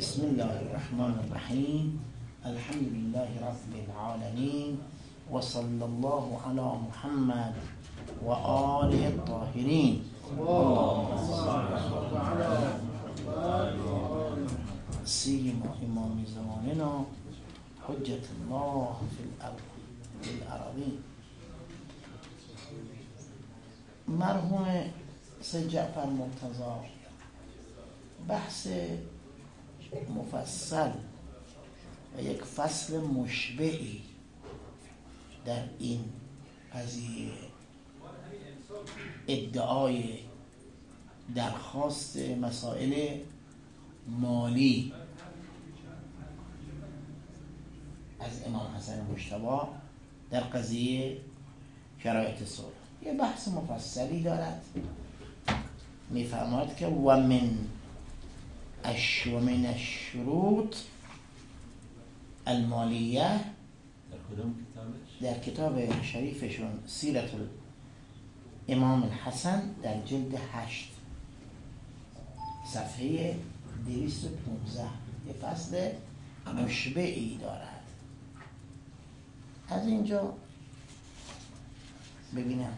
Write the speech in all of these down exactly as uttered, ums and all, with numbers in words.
بسم الله الرحمن الرحیم. الحمد لله رب العالمین و صلی الله علی محمد و آله الطاهرین. سیما امام زماننا حجت الله فی الارضین. مرحوم سید جعفر مرتضی بحث مفصل و یک فصل مشبعی در این قضیه ادعای درخواست مسائل مالی از امام حسن مجتبی در قضیه شرایط صلح یه بحث مفصلی دارد. میفرماید که و من اش و من الشروط المالیه در کدام کتابش؟ در کتاب شریفشون سیرت امام الحسن در جلد هشت صفحه دویست و پانزده یه فصل مشبعی دارد. از اینجا ببینم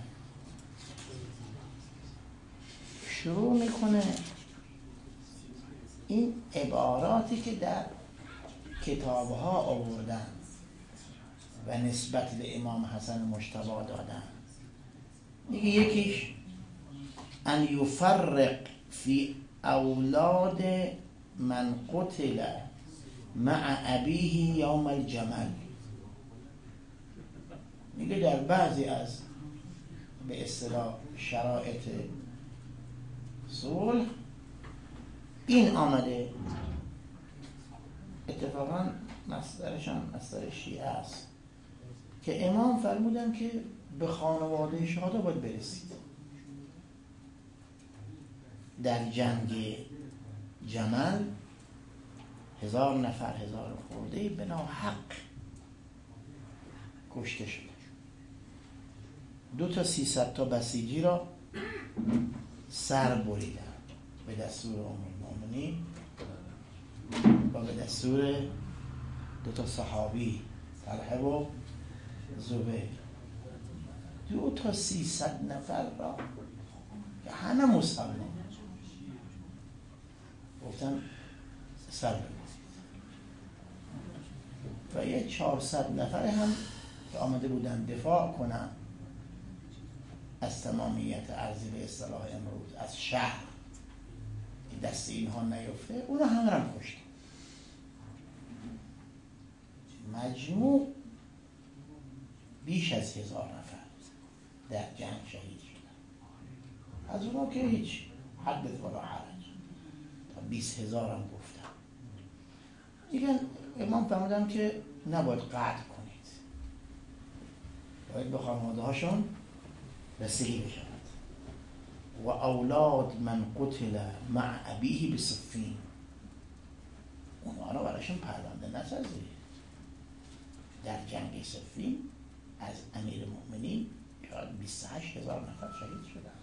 شروع میکنه این عباراتی که در کتابها آوردن و نسبت به امام حسن مجتبی دادن. میگه یکیش ان یفرق فی اولاد من قتل مع ابیه یوم الجمل. میگه در بعضی از به اصطلاح شرایط صلح این آمده، اتفاقا مصدرشان مصدر شیعه است، که امام فرمودن که به خانواده شهدا باید برسید. در جنگ جمل هزار نفر هزار خورده به ناحق کشته شده. دو تا سیصد تا بسیجی را سر بریدن به دستور ام المؤمنین و به دستور دو تا صحابی طلحه و زبیر. دو تا سیصد نفر را که همه مسلمان گفتن سر بریدن و یه چهارصد نفر هم که آمده بودن دفاع کنن از تمامیت ارضی به اصطلاح امروز از شهر که دست اینها نیفته، اونا هم رم کشتن. مجموع بیش از هزار نفر در جنگ شهید شدن. از اونا که هیچ حدث ولا حرج، تا بیست هزار هم گفتن. دیگه امام فرمودن که نباید قطع کنید، باید به خانواده هاشون رسیدگی بشود. و اولاد من قتل مع ابیه بصفین، اونها را براشون پرونده نسازید. در جنگ صفین از امیر المؤمنین شاید بیست و هشت هزار نفر شهید شدن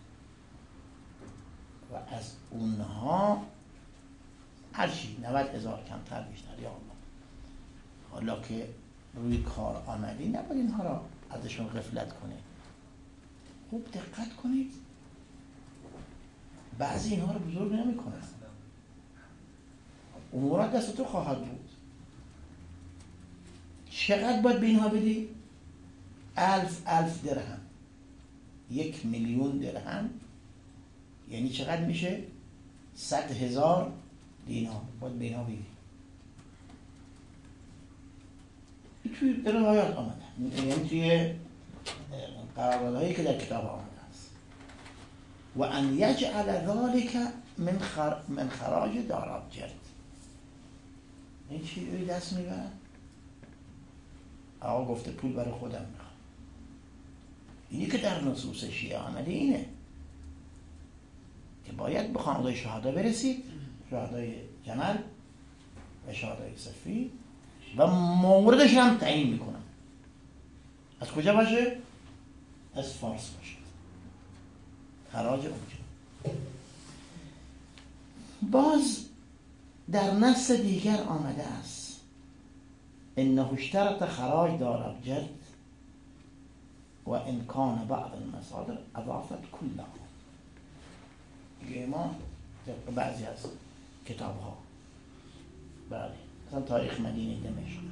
و از اونها هرچی نود هزار کمتر بیشتر یا الله. حالا که روی کار آمدی نباید اینها را ازشون غفلت کنید. خوب دقت کنید، بعضی اینها رو بزرگ نمی کنن. امورات دست تو خواهد بود. چقدر باید به اینها بدی؟ الف الف درهم. یک میلیون درهم یعنی چقدر میشه؟ صد هزار دینار باید به اینها بدی. این توی روایات آمده، یعنی توی قراردادهایی که در کتاب آمده است. و ان یجعل ذلك من خر... من خراج دارابجرد. این چی روی دست میبرن؟ آقا گفته پول برای خودم میخوام. اینی که در نصوص شیعه آمده اینه که باید به خانواده شهدا برسید، شهدای جمل و شهدای صفین، و موردش هم تعیین میکنن. از کجا باشه؟ از فارس باشه، خراج اونجا. باز در نص دیگر آمده است انه اشترط خراج دار ابجد و ان کان بعض المصادر اضافت کلها. امام طبق بعضی از کتاب ها، بله، مثلا تاریخ مدینه دمشق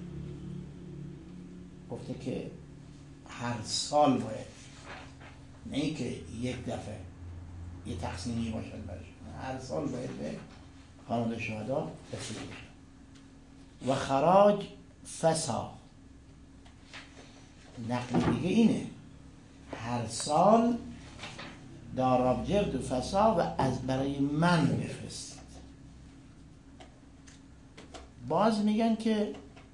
گفته که هر سال باید، نه ای که یک دفعه یه تقسیمی باشد برش، هر سال باید به خانواده شهدا رسیده بشه. و خراج فسا، نقل دیگه اینه هر سال داراب جرد و فسا و از برای من بفرستید. باز میگن که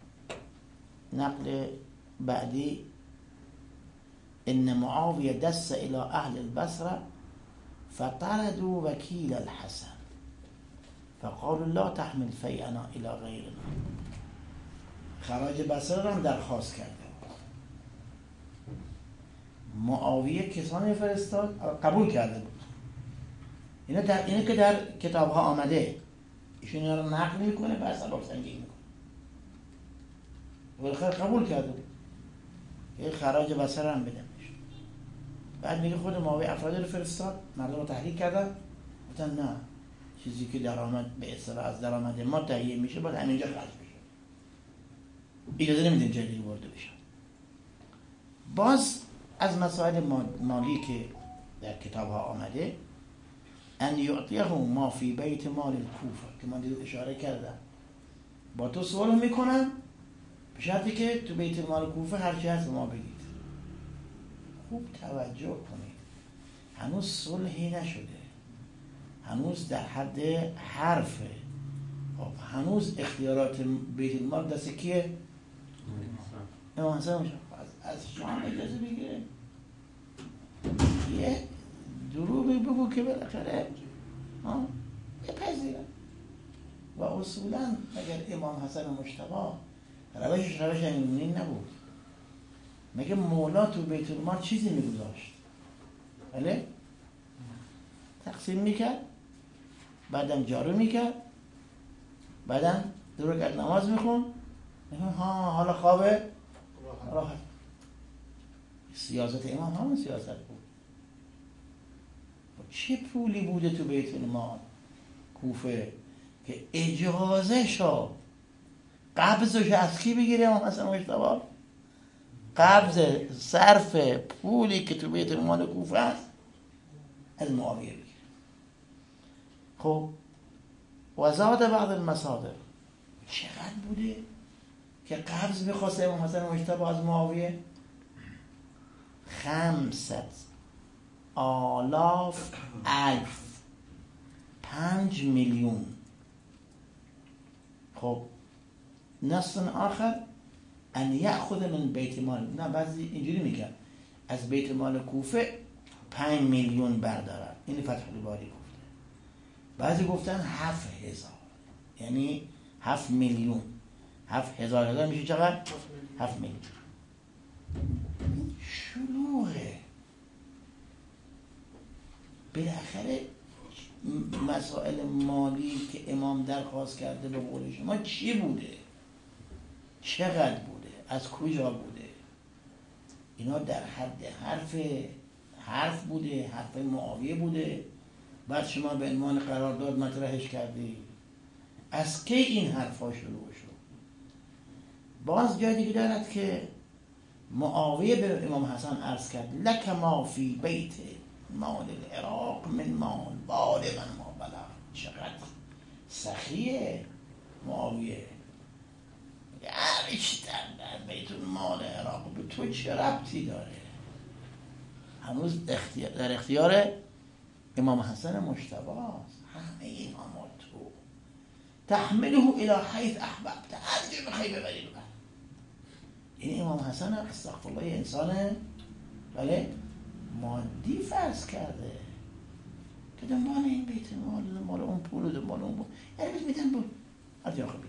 نقل بعدی ان معاویه دست الى اهل البصره فطردوا وکیل الحسن فقالوا لا تحمل فیئنا الى غیرنا. خراج بصره رو هم درخواست کرده. معاویه کسانی فرستاد قبول کرده بود. اینا در اینه که در کتاب ها آمده، ایشون اینا رو نقل میکنه و سبب سنگین میکنه. بالاخره قبول کرده بود که خراج بصره هم بده. بعد میگه خود معاویه افرادی رو فرستاد، مردم رو تحریک کردن، گفتن نه، چیزی که درآمد به اصطلاح از درآمد ما تهیه میشه باید همینجا خرج بشه، اجازه نمیدیم جای دیگه وارد بشه. باز از مسائل مالی که در کتاب ها آمده ان یعطیه ما فی بیت مال الکوفه که من دیگه اشاره کردم، با تو سوال میکنم به شرطی که تو بیت مال کوفه هر چی هست به ما بگید. خوب توجه کنید، هنوز صلحی نشده، هنوز در حد حرفه، هنوز اختیارات بیت المال دست کیه؟ امام حسن میشه از شام اجازه بگیره، یه دروغی بگو که بالاخره بپذیره. و اصولا مگر امام حسن مجتبی روشش روش امیرالمومنین نبود؟ مگه مولا تو بیت المال چیزی میگذاشت؟ بله؟ تقسیم میکرد، بعدم جارو میکرد، بعدم دو رکعت نماز میخون، ها حالا خوابه راحت. سیاست امام همون سیاست بود. چه پولی بوده تو بیت المال کوفه که اجازه شو قبضش از کی بگیره امام حسن مجتبی؟ قبض صرف پولی که تو بیت المال کوفه است از معاویه بگیره. خب و زاد بعض المصادر، چقدر بوده که قبض میخواست امام حسن مجتبی از معاویه؟ خمست آلاف الف، پنج میلیون. خب نص آخر ان یأخذ من بیت مال، نه بعضی اینجوری میگن از بیت مال کوفه پنج میلیون بردارن. این فتح الباری گفته. بعضی گفتن هفت هزار، یعنی هفت میلیون. هفت هزار هزار میشه چقدر؟ هفت میلیون. شلوغه. بالاخره مسائل مالی که امام درخواست کرده به قول شما چی بوده؟ چقدر بوده؟ از کجا بوده؟ اینا در حد حرف حرف بوده، حرف معاویه بوده، بعد شما به عنوان قرارداد مطرحش کردی. از کی این حرفا شروع شد؟ باز جای دیگه دارد که معاویه به امام حسن عرض کرد لک ما فی بیت مال العراق من مال بالغا ما بلغ. چقدر سخیه معاویه، بیشتر در بیت مال عراق به تو چه ربطی داره؟ هنوز اختیار در اختیار امام حسن مجتبی است. همه امامات تو تحمله الی حیث احببت، هر جا بخوای ببری ببر. این امام حسن استغفرالله انسان بله مادی فرض کرده که دنبال این بیت مال، دنبال اون پول، دنبال اون پول، یعنی بیت میدن بود هر جا خواهی بگیر.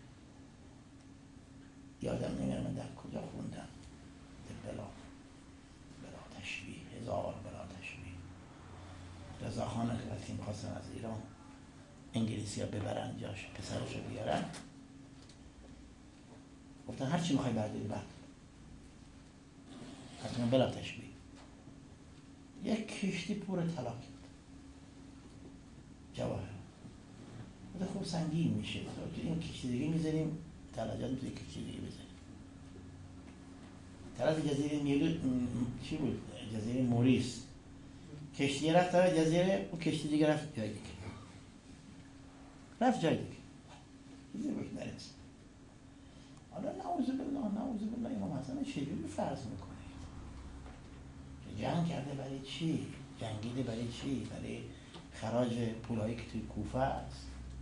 یادم نمیره من در کجا خوندم بلا بلا تشبیه، هزار بلا تشبیه. رضاخان که وقتی میخواستن از ایران انگلیسی ها ببرن جاش پسرش رو بیارن، گفتن هر چی میخوای برداری برد، حتما بلا تشبیه. یک کشتی پر طلا کرد جواهر، بوده خوب سنگین میشه، تو این کشتی دیگه میذاریم طلاجات میتونی کشتی دیگه بزنیم. طرف جزیره میلو چی بود؟ جزیره موریس. کشتی رفت طرف جزیره، اون کشتی دیگه رفت جای دیگه، رفت جای دیگه، چیزی روش نرسید. حالا نعوذ بالله نعوذ بالله امام حسن چجوری فرض میکنه؟ جنگ کرده برای چی؟ جنگیده برای چی؟ برای خراج پولایی که توی کوفه است.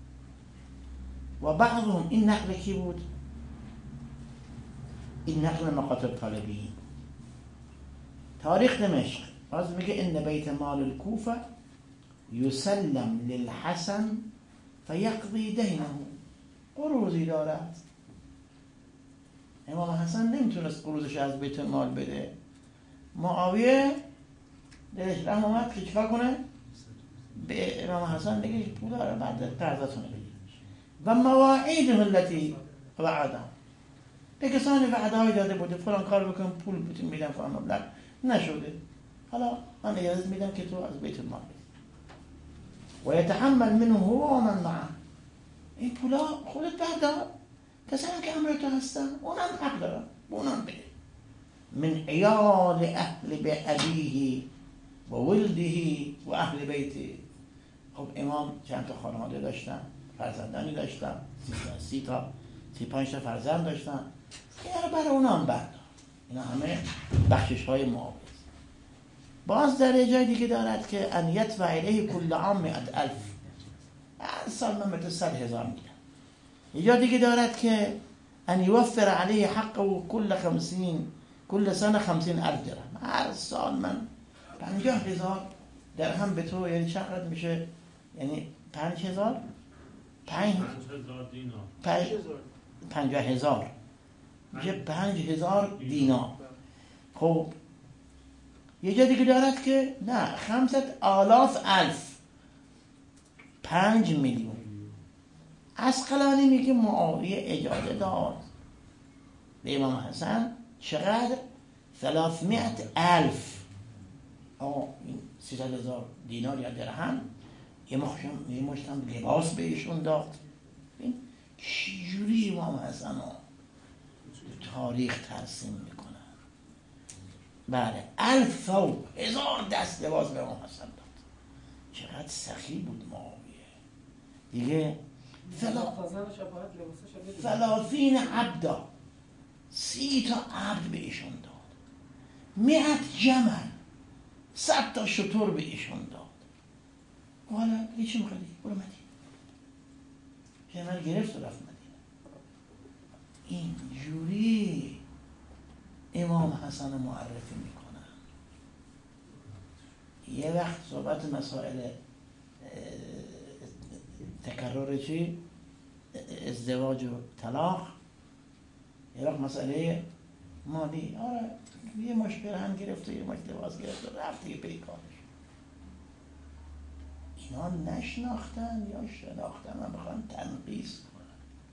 و بعضهم، این نقل کی بود؟ این نقل مقاطب طالبین. تاریخ دمشق باز میگه ان بیت مال الکوفه یسلم للحسن فیقضی دینه، قروضی دارد. امام حسن نمیتونست قروضش از بیت مال بده، معاویه دلش رحم اومد که چیکار کنه؟ به امام حسن بگه پول داره بعد قرضتون رو بگیر. و مواعیده التي وعدهم، به کسانی وعده های داده بوده فلان کار بکن پول بتون میدم فلان مبلغ، نشده، حالا من اجازه میدم که تو از بیت المال بدی. و یتحمل منه هو و من معه، این پولا خودت بردار، کسانی که همراه تو هستن اونم حق دارن، اونم بده. من عیال اهل به ابیه و ولده و اهل بیته. خب امام چند تا خانواده داشتن، فرزندانی داشتن، سی تا سی پنج تا فرزند داشتن، اینا رو برای اونا هم بردار. اینا همه بخشش های معاوض. باز در جای دیگه دارد که ان یدفع الیه کل عام مئة الف، هر سال من به صد هزار میدم. یه جا دیگه دارد که ان یوفر علیه حقه کل خمسین کل سنه خمسین الف درهم، هر سال من پنجاه هزار درهم به تو، یعنی چقدر میشه؟ یعنی پنج هزار پنج پنجاه هزار میشه پنج هزار دینار. خب یه جا دیگه دارد که نه، خمسة آلاف الف، پنج میلیون. عسقلانی میگه معاویه اجازه داد به امام حسن چقدر؟ ثلاثمائة الف، آقا این سیصد هزار دینار یا درهم، یه مشتم یه مشتم لباس بهشون داد. این چجوری امام حسن رو تاریخ ترسیم میکنن؟ بله، الف ثوب، هزار دست لباس به امام حسن داد. چقدر سخی بود معاویه دیگه. ثلاثین عبدا، سی تا عبد بهشون داد. مئت جمل، صد تا شتر بهشون داد. حالا دیگه چی میخوادی؟ برو مدینه. جمل گرفت و رفت مدینه. اینجوری امام حسن معرفی میکنن. یه وقت صحبت مسائل تکرر چی؟ ازدواج و طلاق، یه وقت مسئله مالی، آره یه مش پیرهن گرفت و یه مش لباس گرفت و رفت دیگه پی کارش. اینا نشناختن یا شناختن و بخوان تنقیص کنن.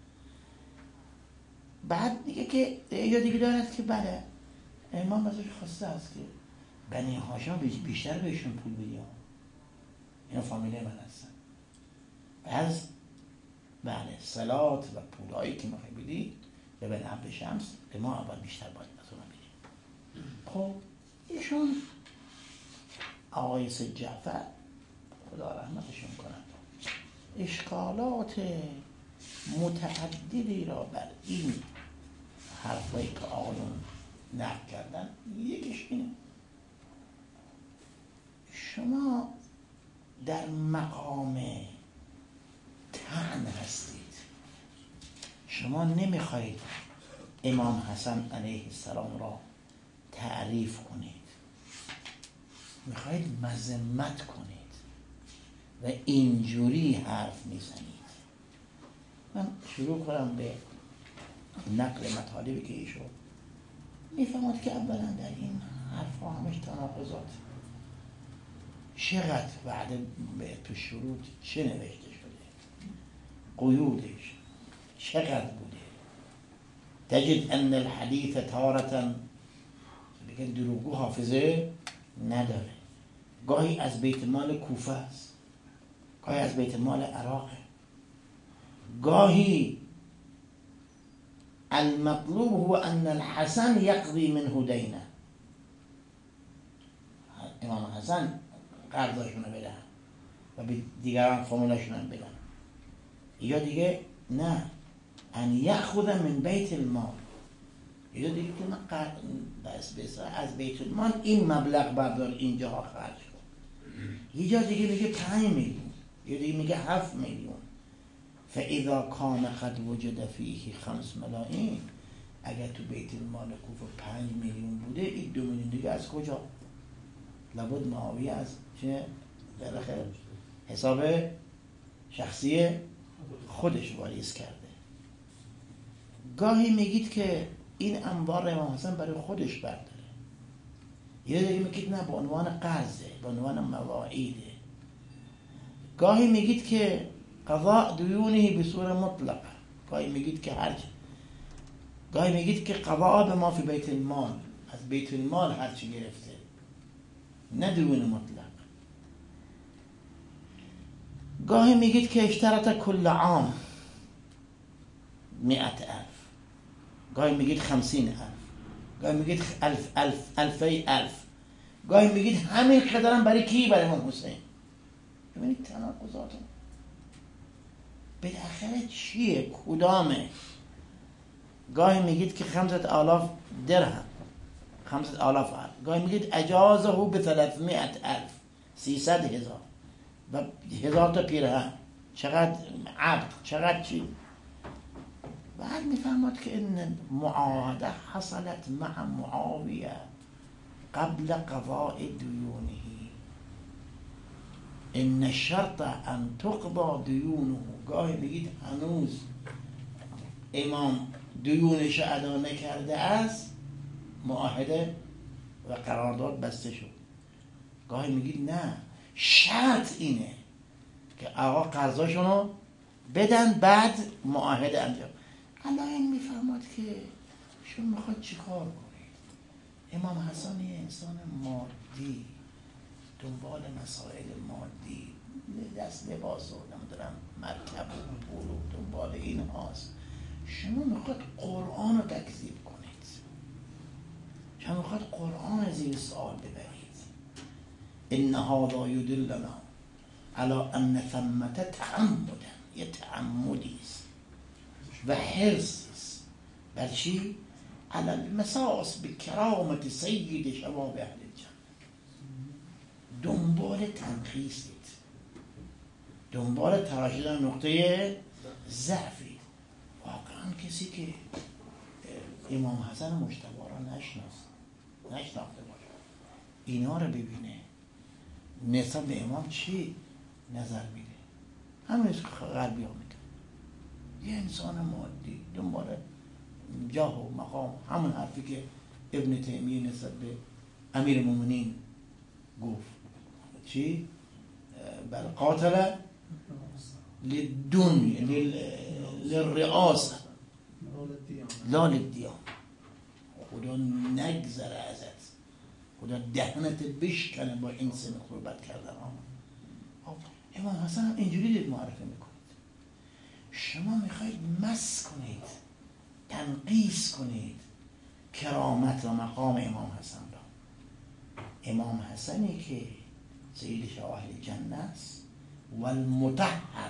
بعد دیگه که یا دیگه دارد که بله امام ازش خواسته است که بنی هاشم بیشتر بهشون پول بدیم، اینا فامیله من هستن، از بله صلات و پولایی که میخوای بدی به بن عبد شمس به ما اول بیشتر باید از اونا بدیم. خب ایشون آقای سید جعفر خدا رحمتشون کنند اشکالات متعددی را بر این حرفایی که آقایون نقل کردن. یکیش اینه شما در مقام طعن هستید، شما نمیخواید امام حسن علیه السلام را تعریف کنید، میخواید مذمت کنید و اینجوری حرف میزنید. من شروع کنم به نقل مطالبی که ایشون میفهمد که اولا در این حرف ها همش تناقضات. چقدر بعد به تو شروط چه نوشته شده؟ قیودش چقدر بوده. تجد ان الحدیث تارة بگن دروغگو حافظه نداره، گاهی از بیت مال کوفه است، گاهی از بیت مال عراقه، گاهی المطلوب هو ان الحسن یقضی منه دینه، امام حسن قرضاشونو بدن و به دیگران خمولشون بدن، یا دیگه نه ان یأخذ من بیت المال، یا دیگه که من بس بس از بیت المال این مبلغ بردار اینجاها خرج کن، یه جا دیگه میگه پنج میلیون، یه دیگه میگه هفت میلیون. فاذا کان قد وجد فیه خمس ملایین، اگر تو بیت المال کوفه پنج میلیون بوده، این دو میلیون دیگه از کجا؟ لابد معاویه از چه بالاخره حساب شخصی خودش واریز کرده. گاهی میگید که این انبار امام حسن برای خودش برداره، یه دیگه میگید نه به عنوان قرضه، به عنوان مواعیده. گاهی میگید که قضاء دیونه به صورت مطلقه، گاهی میگید که هرچی، گاهی میگید که قضاء به ما فی بیت المال، از بیت المال هرچی گرفته، نه دیون مطلق. گاهی میگید که اشترط کل عام مئت الف، گاهی میگید خمسین الف، گاهی میگید الف الف الفی الف، گاهی میگید همین قدرم برای کی؟ برای امام حسین. ببینید تناقضاتو بالاخره چیه؟ کدامه؟ گاهی میگید که خمسة آلاف درهم، خمسة آلاف الف، گاهی میگید اجازه به ثلاثمائة الف، سیصد هزار و هزار تا پیرهن، چقدر عبد، چقدر چی. بعد میفهمد که این معاهده حصلت مع معاویه قبل قضاء دیونه، ان شرط ان تقضى دیونه. گاهی میگید هنوز امام دیونش ادا نکرده است، معاهده و قرارداد بسته شد. گاهی میگید نه، شرط اینه که آقا قرضاشونو بدن بعد معاهده انجام. الان میفهمد که شما میخواد چی کار کنید. امام حسن یه انسان مادی، دنبال مسائل مادی، دست لباس و نمیدونم مرکب و پول و دنبال این هاست. شما میخواد قرآن رو تکذیب کنید، شما میخواد قرآن زیر سوال ببرید. ان هذا یدلنا علی ان ثمة تعمدا، یه تعمدی است و حرصی است بر چی؟ علی المساس بکرامت سید شباب اهل الجنه. دنبال تنقیصید، دنبال تراشیدن نقطه ضعفی. واقعا کسی که امام حسن مجتبی را نشناست، نشناخته باشه، اینا رو ببینه، نسبت به امام چی نظر میده؟ همین که غربی ها میده. یه انسان مادی دنبال جاه و مقام، همون حرفی که ابن تیمیه نسبت به امیر المومنین گفت، چی؟ بل قاتل للدنیا للرئاسه لا للدیانه. خدا نگذره ازت، خدا دهنت بشکنه با این سن قربت کردن. امام حسن هم اینجوری دید معرفه میکنید. شما میخواید مس کنید، تنقیص کنید کرامت و مقام امام حسن را. امام حسنی که سید شاه اهل جنه است و المطهر.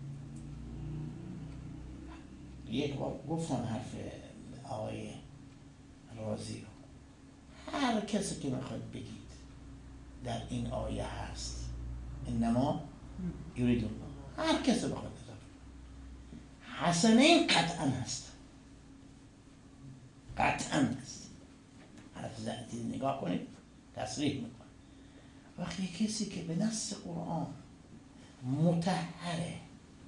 یک بار گفتم حرف آقای رازی رو، هر کسی که میخواد بگید در این آیه هست انما یرید الله، هر کسی بخواد بگید حسنین قطعا هست، قطعا هست. حرف زعتی نگاه کنید تصریح میکنه. وقتی کسی که به نص قرآن مطهره،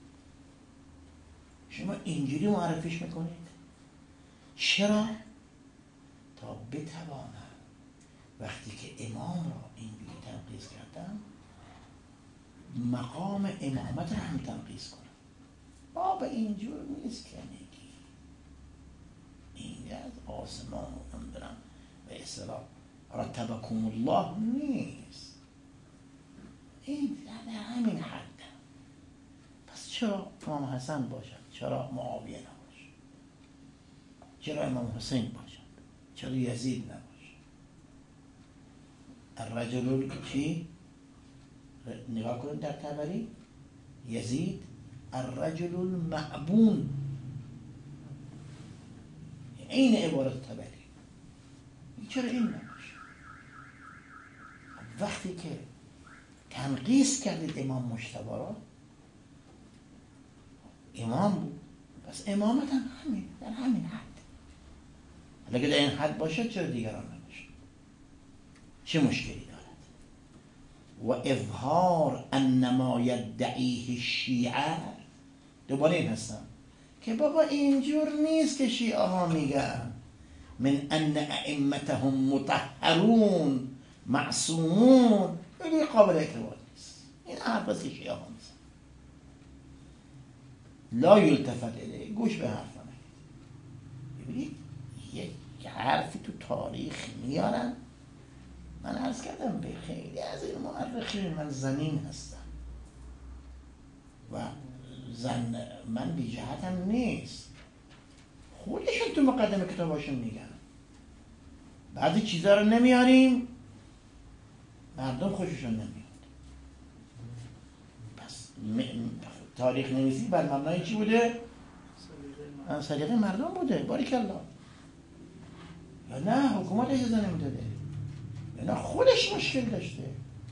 شما اینجوری معرفیش میکنید. چرا؟ تا بتوانم وقتی که امام را اینجوری تنقیص کردم، مقام امامت را هم تنقیص کنم. با بابا اینجور نیست که میگی، این از آسمان نمیدونم به اصطلاح رتبکم الله نیست، این در همین حد. پس چرا امام حسن باشد؟ چرا معاویه نباشد؟ چرا امام حسین باشد؟ چرا یزید نباشد؟ الرجل چی؟ نگاه کنید در طبری یزید الرجل المعبون، این عبارت طبری. چرا این نباشه؟ وقتی که تنقیص کردید امام مجتبی را، امام بود، پس امامت هم همین در همین حد. حالا که در این حد باشه چرا دیگران نباشه؟ چه مشکلی دارد؟ و اظهار انما یدعیه الشیعه، دوباره این هستم که بابا اینجور نیست که شیعه ها میگن من ان ائمتهم مطهرون معصومون، خیلی قابل اعتبار نیست. این حرف است که شیعه ها میزن. لا یلتفت الیه، گوش به حرف نکنید. ببینید یک حرفی تو تاریخ میارن. من عرض کردم به خیلی از این مورخین من زمین هستم و زن من بی جهتم نیست، خودشون تو مقدمه کتاباشون میگن بعضی چیزا رو نمیاریم مردم خوششون نمیاد. پس تاریخ نویسی بر مبنای چی بوده؟ سلیقه مردم بوده. باریکالله. یا نه حکومت اجازه نمیداده، یا نه خودش مشکل داشته.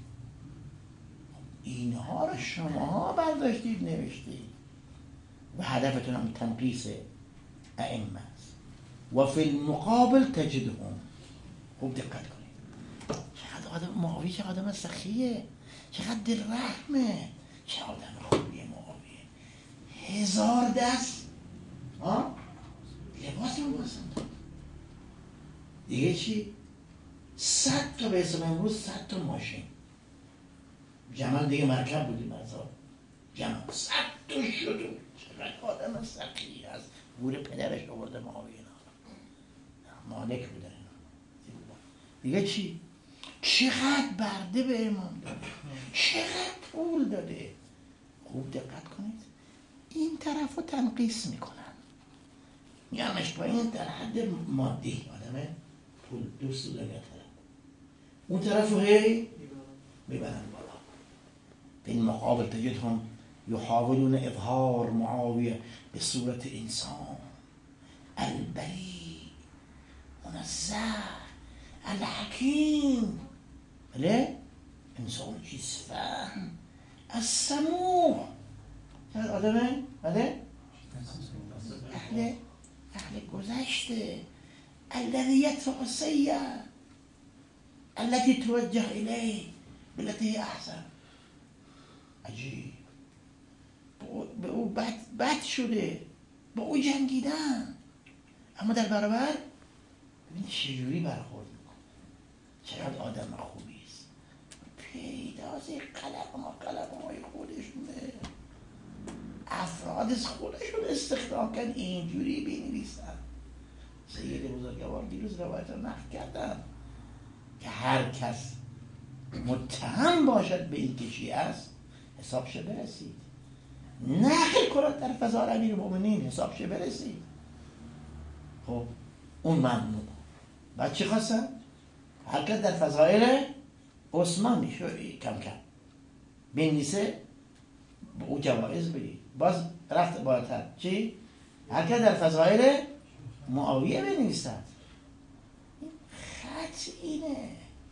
اینها رو شماها برداشتید نوشتید و هدفتون هم تنقیص ائمه است. و فی المقابل تجدهم، خوب دقت کنید، چقدر آدم معاویه، چقدر آدم سخیه، چقدر دل رحمه، چه آدم خوبیه معاویه. هزار دست ها لباس می‌پوشند. دیگه چی؟ صد تا به حساب امروز صد تا ماشین. جمال دیگه مرکب بودیم مرزا. جمال صد تا شدون. چقدر آدم سخی هست. گور پدرش آورده معاویه اینا. مالک بودن اینا. دیگه چی؟ چقدر برده به امام داده، چقدر پول داده. خوب دقت کنید، این طرف رو تنقیص میکنن، میارمش پایین در حد مادی، آدمه پول دوست داره طرف، اون طرف رو هی میبرن بالا. به این مقابل تجدهم یحاولون اظهار معاویه به صورت انسان البری منزه الحکیم، بله انسان چیز فهم از سموع، آدمه بله اهل اهل گذشته، الذي يدفع السيئة التي توجه إليه بالتي هي أحسن. عجیب. به او بد, بد شده، با او جنگیدن، اما در برابر ببین چجوری برخورد میکنه، چقدر آدم خوبی است. پیداست قلب ما قلب مای خودشونه، افراد از خودشون استخدام کردن اینجوری بنویسن. سید بزرگوار دیروز روایت رو نقل کردن که هر کس متهم باشد به این کشی است حسابش برسید، نقل کنند در فضائل امیرالمومنین حسابش برسید. خب اون ممنوع. بعد چی خواستن؟ هر کس در فضائل عثمان میشه کم کم بنویسه به او جوایز بدید. باز رفت بالاتر چی؟ هر کس در فضائل معاویه بنویسد. خط اینه،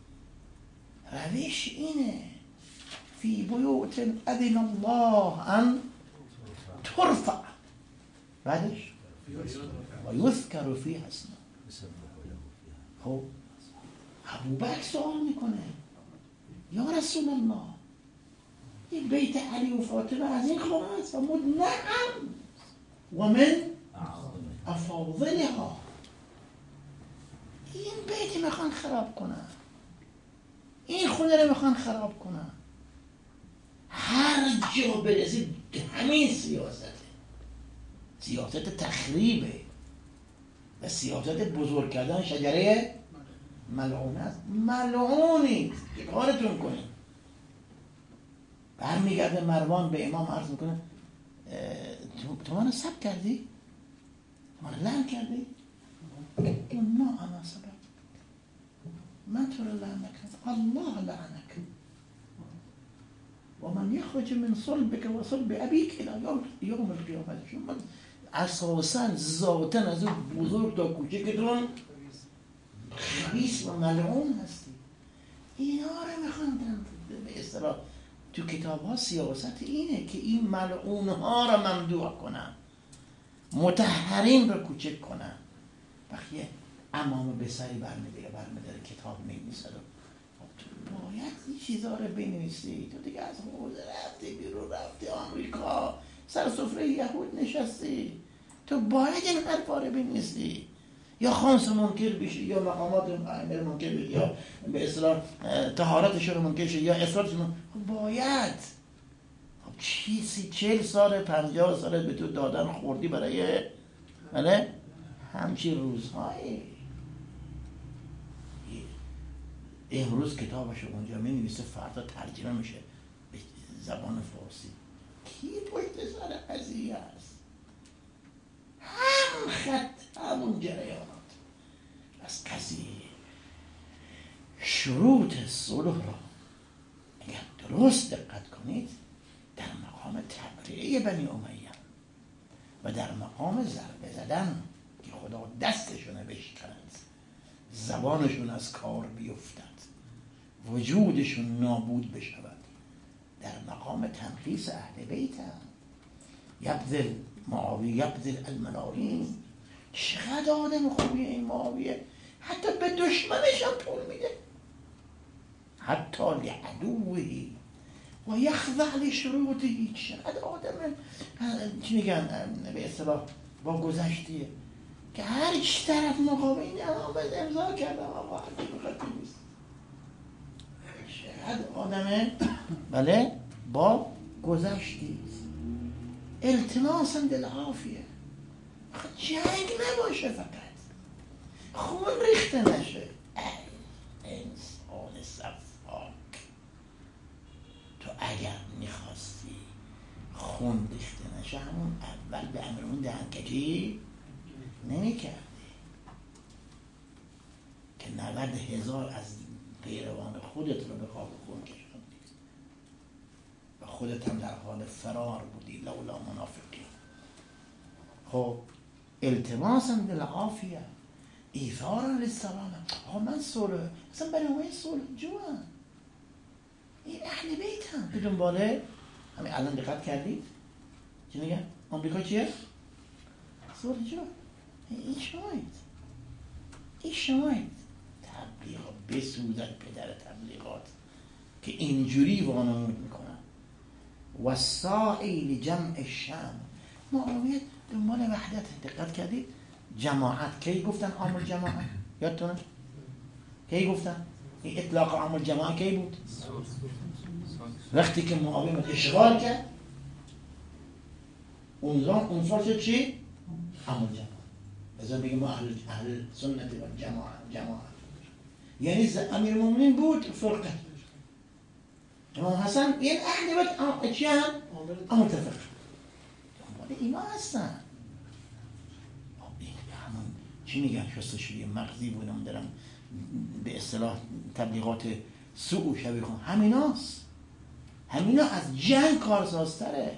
روش اینه. فی بیوت اذن الله ان ترفع، بعدش و یذکر فیها اسمه. خب ابوبکر سوال میکنه یا رسول الله این بیت علی و فاطمه از این خانه است؟ فرمود نعم و من افاضلها. این بیت میخوان خراب کنن، این خونه رو میخوان خراب کنن. هر جا برسید همین سیاسته. سیاست تخریبه و سیاست بزرگ کردن شجره ملعون است. ملعونید، چه کارتون کنید؟ برمیگرده مروان به امام عرض میکنه تو, تو منو سب کردی؟ تو منو لعن کردی؟ ما انا سبب، من تو رو لعن نکردم، الله لعنک و من یخرج من صلبک و صلب ابیک الى یوم القیامت. شما اساسا ذاتاً از اون بزرگ تا کوچکتون خبیث و ملعون هستی. اینا رو میخوان به اصطلاح تو کتاب ها سیاست اینه که این ملعون ها رو ممدوح کنن، مطهرین رو کوچک کنن. وقتی امام بصری برمیداره برمیداره کتاب می‌نویسه، تو باید این چیزا رو بنویسی. تو دیگه از حوزه رفتی بیرون، رفتی آمریکا، سر سفره یهود نشستی، تو باید این حرفا رو بنویسی. یا خامس منکر بشی، یا مقامات امیر منکر بشی، یا به اصطلاح طهارتشون منکر شی، یا اصرارشون. باید خب چیزی چهل سال پنجاه سال به تو دادن خوردی برای بله همچین روزهایی. امروز کتابشو اونجا می نویسه، فردا ترجمه میشه به زبان فارسی. کی پشت سر قضیه است؟ هم خط، همون جریانات. از قضیه شروط صلح را اگر درست دقت کنید در مقام تبرئه بنی امیه و در مقام ضربه زدن که خدا دستشون بشکند، زبانشون از کار بیفتد، وجودشون نابود بشود، در مقام تنقیص اهل بیت هم یبذل معاویه یبذل الملایین. چقدر آدم خوبیه این معاویه، حتی به دشمنش هم پول میده، حتی لعدوه و یخضع لشروطه. چقدر آدم چی میگن به اصطلاح با گذشتیه که هر چی طرف مقابل این امضا کردم آقا حرفی بخاطی نیست. چقدر آدمه بله با گذشتی. التماسا للعافیه، جنگ نباشه، فقط خون ریخته نشه. انسان صفاک، تو اگر میخواستی خون ریخته نشه همون اول به امرمون دهنکجی نمی کردی که نود هزار از پیروان خودت رو به خواب خون کشوندی و خودت هم در حال فرار بودی لولا منافقین. خب التماسا للعافیه ایثارا للسلامه. آقا من صلح اصلا برای همه صلح جوان، این اهل بیت هم بدون باله. همین الان دقت کردید چی میگن؟ آمریکا چیه؟ صلح جوان. این شمایید این شمایید تبلیغات بسوزد پدر تبلیغات که اینجوری وانمود میکنن. و ساعی لجمع الشام. معاویه دنبال وحدت. دقت کردید جماعت کی گفتن عامل جماعت؟ یادتونه؟ کی گفتن؟ این اطلاق عامل جماعت کی بود؟ وقتی که معاویه اشغال کرد اون زمان اون سال شد چی؟ عامل جماعت. ازا بگیم ما اهل, اهل سنت و جماعت جماعت یعنی امیر المؤمنین بود فرقه. امام حسن این اهل بیت چی هم؟ عامل تفرقه. دنبال اینا هستن. همون چی میگن شستشوی مغزی بودم دارم به اصطلاح تبلیغات سوء و شبیه خون همیناست. همینا از جنگ کارسازتره.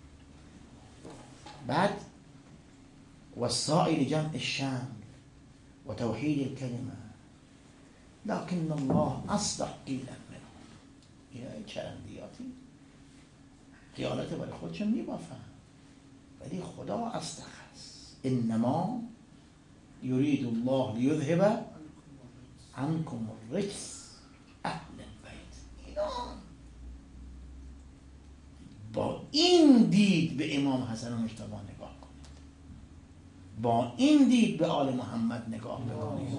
بعد والسائل جمع الشام و توحید الکلمه لكن الله اصدق قیلا منه. این چرندیاتی خیالت برای خودشون میبافن ولی خدا اصدق است. انما یرید الله لیذهب عنکم الرجس اهل البیت. اینا با این دید به امام حسن و مجتبی نگاه کنید، با این دید به آل محمد نگاه بکنید.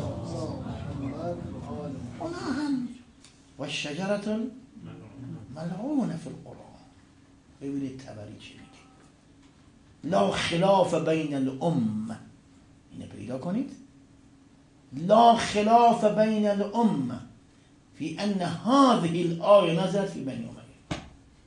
اونا هم و شجرة ملعونه فی القرآن. ببینید تبری چی میگه. لا خلاف بین الامه، اینو پیدا کنید. لا خلاف بین الامه فی ان هذه الآیه نزلت فی بنی امیه.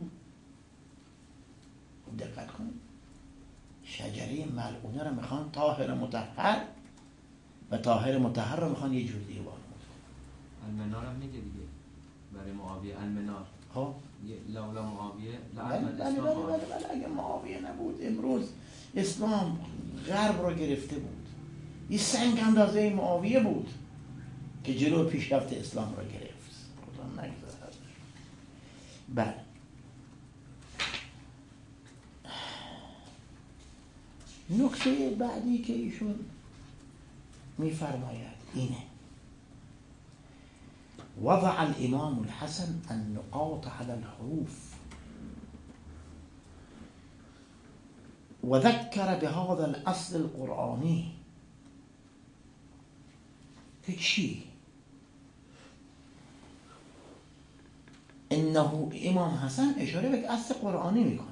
دقت کنید، شجره ملعونه رو میخوان طاهر مطهر و طاهر مطهر رو میخوان یه جور دیگه وانمود کنن. المنار هم میگه دیگه برای معاویه، المنار خب لولا معاویه بله بله بله بله بله اگه معاویه نبود امروز اسلام غرب رو گرفته بود. این سنگ اندازه معاویه بود که جلو پیشرفت اسلام رو گرفت. خدا نگذارد. بله نکته بعدی که ایشون میفرماید اینه: وضع الامام الحسن النقاط على الحروف وذكر بهذا الاصل القرآني. که چی؟ انه امام حسن اشاره به اصل قرآنی میکنه.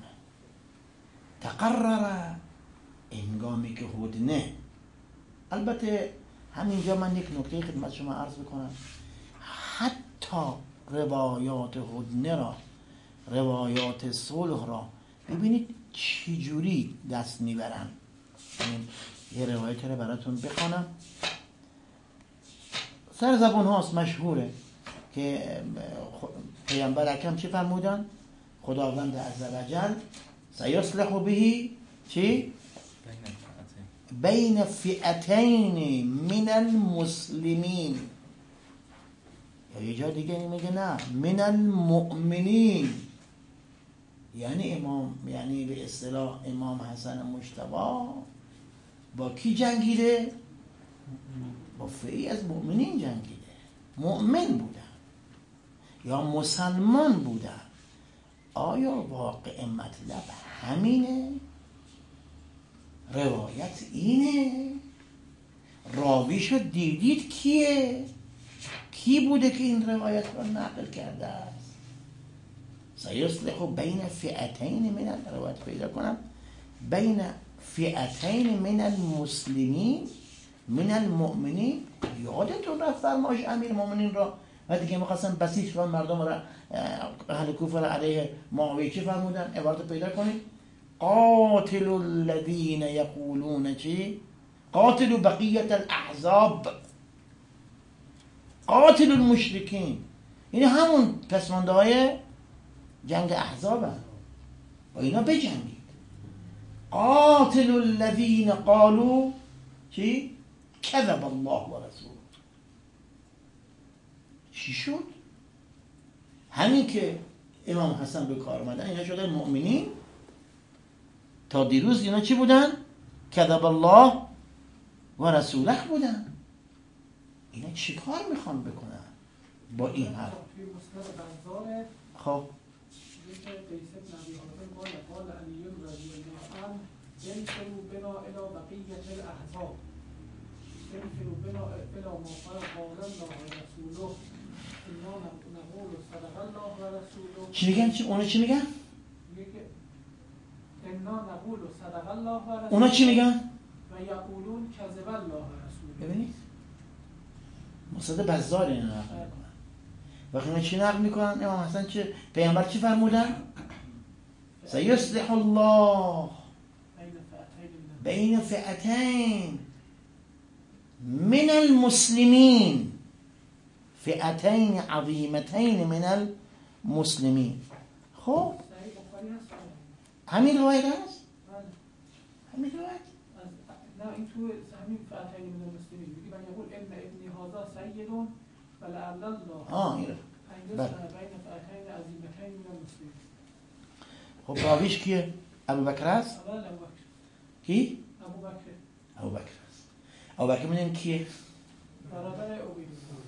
تقرر انگامی که هدنه، البته همینجا من یک نکته خدمت شما عرض بکنم، حتی روایات هدنه را، روایات صلح را ببینید چجوری دست میبرن. یه روایت رو براتون بخونم، سر زبون هاست، مشهوره که پیامبر اکرم چی فرمودن؟ خداوند عزوجل سیصلح به چی؟ بین فئتین من المسلمین، یا یه جا دیگه میگه نه من المؤمنین. یعنی امام، یعنی به اصطلاح امام حسن مجتبی با کی جنگیده؟ با فئه‌ای از مؤمنین جنگیده. مؤمن بودن یا مسلمان بودن. آیا واقع مطلب همینه؟ روایت اینه؟ راویشو دیدید کیه؟ کی بوده که این روایت رو نقل کرده است؟ سیصلح بین فئتین من، روایت پیدا کنم، بین فئتین من المسلمین من المؤمنین. یادتون رفت فرمایش امیر المؤمنین را وقتی که می‌خواستن بسیج کنن مردم را، اهل کوفه را علیه معاویه چی فرمودن؟ عبارت پیدا کنید: قاتل الذین یقولون چی؟ قاتل بقیت الاحزاب، قاتل المشرکین. یعنی همون پسمانده های جنگ احزاب هم با اینا بجنگید. قاتل الذین قالوا چی؟ کذب الله و رسوله. چی شد؟ همین که امام حسن به کار اومدن اینا شدن مؤمنین. تا دیروز اینا چی بودن؟ کذب الله و رسوله بودن. اینا چی کار میخوان بکنن با این حرف؟ خب ينفروا بنا إلى بقية الأحزاب ينفروا بنا إلى ما قال الله ورسوله إنا نقول صدق الله ورسوله. چی میگن؟ چی اونا چی میگن؟ إنا نقول صدق الله ورسوله. اونا چی میگن؟ و یقولون کذب الله ورسوله. ببینید مصدق بزار اینو نقل میکنن. وقتی اینا چی نقل میکنن؟ امام حسن چه پیامبر چی فرمودن؟ سیصلح الله بین فئتین من المسلمین، فئتین عظیمتین من المسلمین. خب همین روایت هست؟ همین روایت؟ نه این تو همین فئتین من المسلمین میگه من یقول ابن ابنی هذا سید و لعل الله آه این رو بین فئتین عظیمتین من المسلمین. خب راویش کیه؟ ابوبکر است؟ اول ابوبکر. کی؟ ابوبکر. ابوبکر است. ابوبکر میدونیم کیه؟ برادر عبید.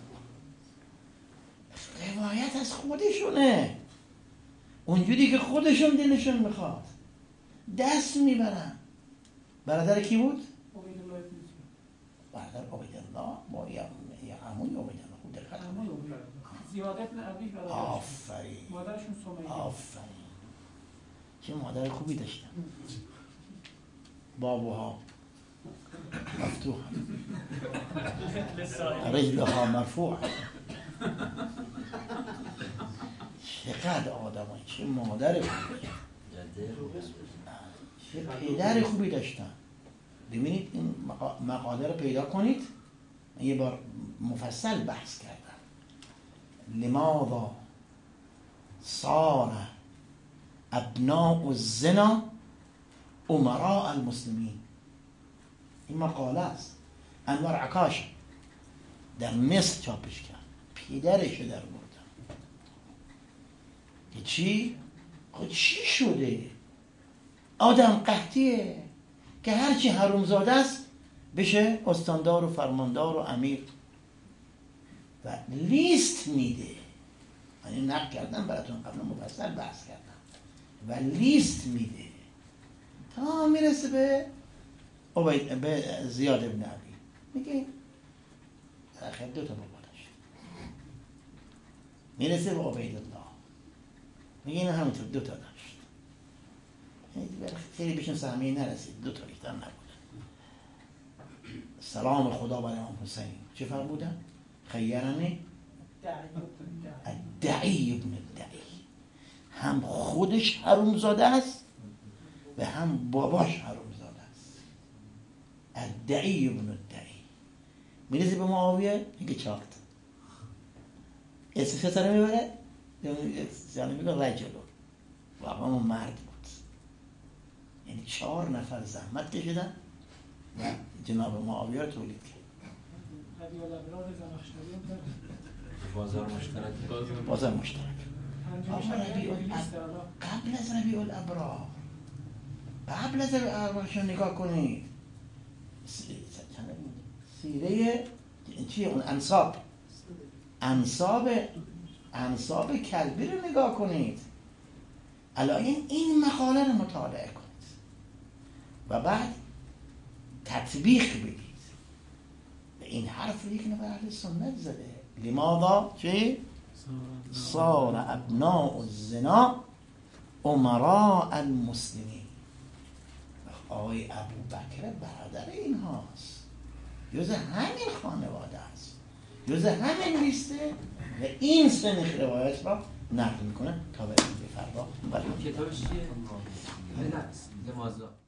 روایت از خودشونه، اونجوری که خودشون دلشون میخواد دست میبرن. برادر کی بود؟ عبید الله ابن زیاد. برادر عبید الله با یا عموی عبید الله. خود دقت کنید. زیاد ابن ابی برادرش. آفرین. مادرشون سمیه. آفرین. چه مادر خوبی داشتن. بابها مفتوح رجلها مرفوع. چقدر آدم های چه مادر خوبی، چه پدر خوبی داشتن. ببینید این مقاله رو پیدا کنید، من یه بار مفصل بحث کردم. لماذا صار ابناء الزنا امراء المسلمین؟ این مقاله است، انور عکاش در مصر چاپش کرد، پدرش در بردن. که چی؟ خود چی شده؟ آدم قحطیه که هرچی حرومزاده است بشه استاندار و فرماندار و امیر و لیست میده. من این نقل کردم براتون، قبلا مفصل بحث کردم. و لیست میده تا میرسه به عبید، به زیاد ابن عبی. میگه آخر دو تا بابا داشت. میرسه به عبید الله، میگه این همینطور دو تا داشت. خیلی بهشون سهمیه نرسید، دو تا بیشتر نبودن. سلام خدا بر امام حسین چه فرق بودن؟ خیرنه الدعی ابن الدعی، هم خودش حرومزاده است و هم باباش حرومزاده است. الدعی ابن الدعی. میرسه به معاویه میگه چارت اسم ستاره میبره، یعنی میگه رجلو، واقعا اون مرد بود. یعنی چهار نفر زحمت کشیدن و جناب معاویه رو تولید کرد. بازار مشترک. بازار مشترک. قبل از ربیع الابرار، قبل از ربیع الابرار شو نگاه کنید. سیره چیه اون؟ انصاب انصاب انصاب کلبی رو نگاه کنید. الان این مقاله رو مطالعه کنید و بعد تطبیق بدید. و این حرف رو یک نفر اهل سنت زده. لماذا چی؟ صار ابناء الزنا امراء المسلمین. آقای ابوبکر برادر این هاست، جز همین خانواده است، جز همین لیسته و این سنخ روایت را نقل میکنه تا به فردا. کتابش چیه؟ لماذا